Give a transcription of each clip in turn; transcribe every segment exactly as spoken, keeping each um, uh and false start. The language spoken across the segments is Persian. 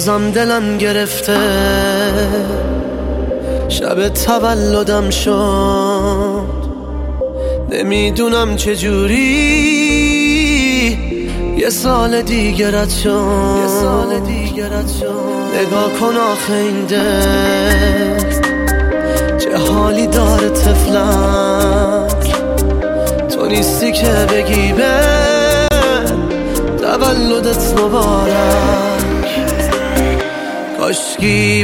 بازم دلم گرفته، شب تولدم شد، نمیدونم چجوری یه سال دیگرت شد، یه سال دیگرت شد. نگاه کن آخه این دل چه حالی داره طفلک، تو نیستی که بگی به تولدت مبارک. کاشکی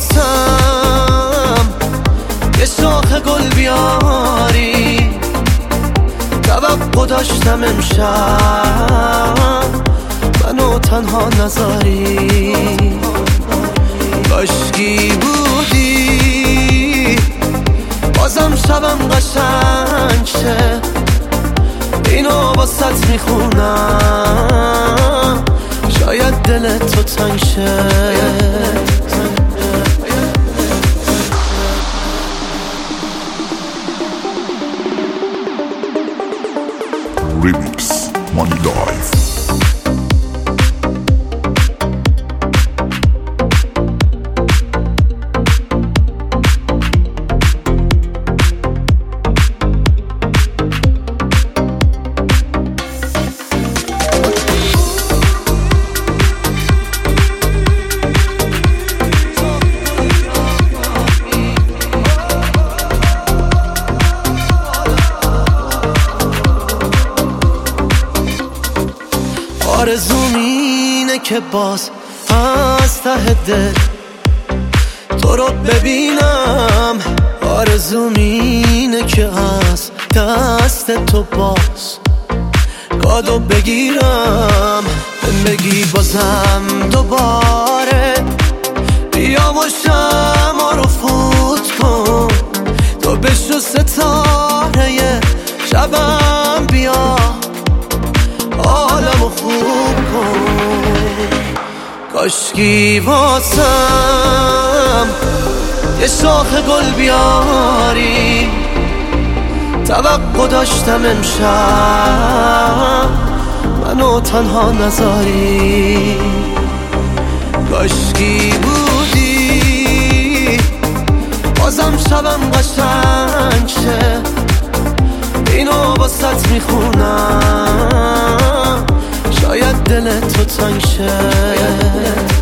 واسم یه شاخ گل بیاری، توقع داشتم امشب منو تنها نذاری. کاشکی بودی بازم شبم قشنگ شه، اینو واسط میخونم شاید دلت تو تنگ شه. Remix Money Life. آرزوم اینه که باز از ته دل تو رو ببینم، آرزوم اینه که از دست تو باز کادو بگیرم، من بگی بازم دوباره بیا و شمع رو فوت کن، تو بشو ستاره شبم بیا عالمو خوب کن. کاشکی واسم یه شاخ گل بیاری، توقع داشتم امشب منو تنها نذاری. کاشکی بودی بازم شبم قشنگ شه، اینو واسط میخونم شاید دلت تو تنگ شه.